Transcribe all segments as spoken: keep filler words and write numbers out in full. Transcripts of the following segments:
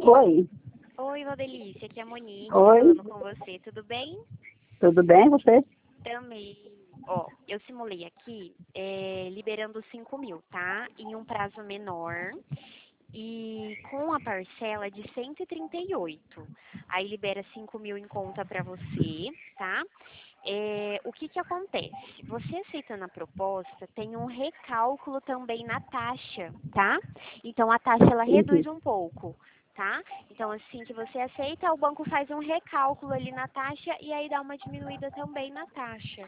Oi. Oi, Valdelícia, aqui é a Monique, Oi. falando com você, tudo bem? Tudo bem, você? Também. Ó, eu simulei aqui, é, liberando cinco mil, tá? Em um prazo menor e com a parcela de cento e trinta e oito. Aí libera cinco mil em conta para você, tá? É, o que que acontece? Você aceitando a proposta, tem um recálculo também na taxa, tá? Então, a taxa, ela Uhum. reduz um pouco, tá? Então, assim que você aceita, o banco faz um recálculo ali na taxa e aí dá uma diminuída também na taxa.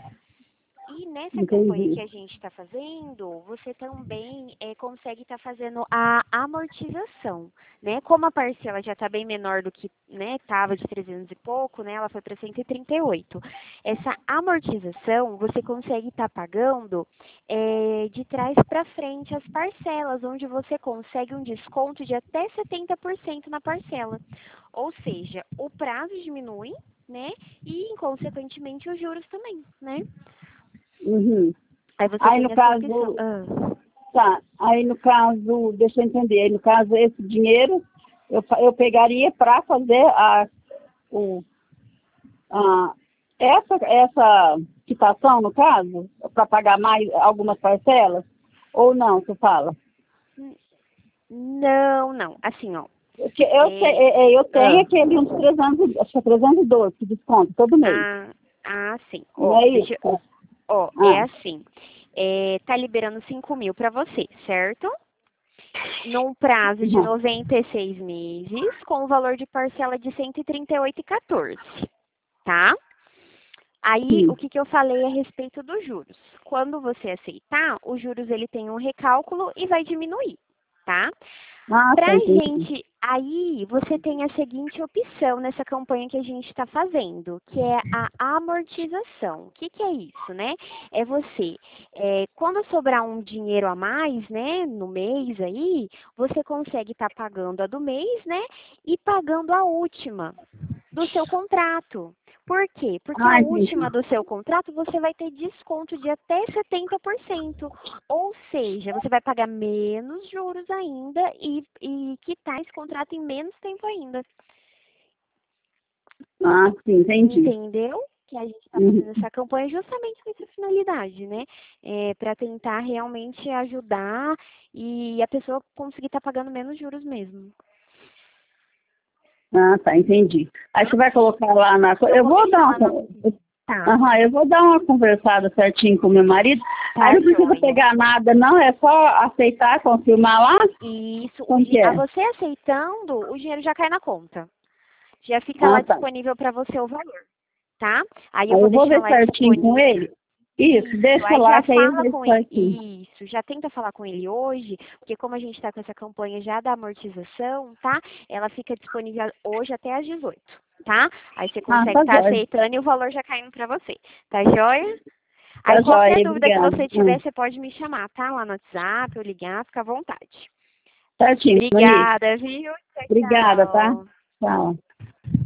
E nessa campanha Entendi. que a gente está fazendo, você também é, consegue estar fazendo a amortização, né? Como a parcela já está bem menor do que, né, estava de trezentos e pouco, né? Ela foi para cento e trinta e oito. Essa amortização, você consegue estar pagando é, de trás para frente as parcelas, onde você consegue um desconto de até setenta por cento na parcela. Ou seja, o prazo diminui, né? E, consequentemente, os juros também, né? Uhum. Aí você Aí no tem essa opção. caso, Ah. tá. Aí no caso, deixa eu entender. Aí no caso, esse dinheiro eu, fa- eu pegaria para fazer a, o, a, essa, essa quitação, no caso, para pagar mais algumas parcelas? Ou não, você fala? N- Não, não. Assim, ó. Porque eu, te, É, é, é, eu tenho ah, aquele uns trezentos, acho que é trezentos e doze que desconto todo mês. ah, ah, sim. Não Ó, é deixa, isso? ó, é Ah, assim. É, tá liberando cinco mil para você, certo? Num prazo de uhum. noventa e seis meses, com o valor de parcela de cento e trinta e oito e quatorze, tá? Aí, o Sim. que, que eu falei a respeito dos juros? Quando você aceitar, os juros ele tem um recálculo e vai diminuir, tá? Ah, Pra tá, entendi. gente, aí você tem a seguinte opção nessa campanha que a gente está fazendo, que é a amortização. O que, que é isso, né? É você, é, quando sobrar um dinheiro a mais, né, no mês aí, você consegue estar pagando a do mês, né, e pagando a última do seu contrato. Por quê? Porque a Ah, entendi. última do seu contrato você vai ter desconto de até setenta por cento. Ou seja, você vai pagar menos juros ainda e, e quitar esse contrato em menos tempo ainda. Ah, sim, entendi. Entendeu? Que a gente está Uhum. fazendo essa campanha justamente com essa finalidade, né? É, para tentar realmente ajudar e a pessoa conseguir estar pagando menos juros mesmo. Ah, tá, entendi. Aí você vai colocar lá na... co- Eu Eu vou vou dar deixar uma... lá na con- notícia. Tá, Aham, eu vou dar uma conversada certinho com meu marido. Aí tá não precisa joia. pegar nada, não, é só aceitar, confirmar lá. E isso, o Como di- que a é? você aceitando, o dinheiro já cai na conta. Já fica Ah, lá tá. disponível para você o valor, tá? Aí eu Aí vou eu vou deixar ver lá certinho com disponível. ele. Isso, Isso, deixa aí lá já que aí eu fala vejo com ele. certinho. Isso, já tenta falar com ele hoje, porque como a gente está com essa campanha já da amortização, tá? Ela fica disponível hoje até às dezoito, tá? Aí você Ah, consegue tá estar jóia. aceitando e o valor já caindo para você, tá joia? Aí Tá qualquer jóia, dúvida que obrigada. você Hum. tiver, você pode me chamar, tá? Lá no WhatsApp ou ligar, fica à vontade. Certinho, Monique. Obrigada, viu? Tchau, Obrigada, tá? tchau. Tchau.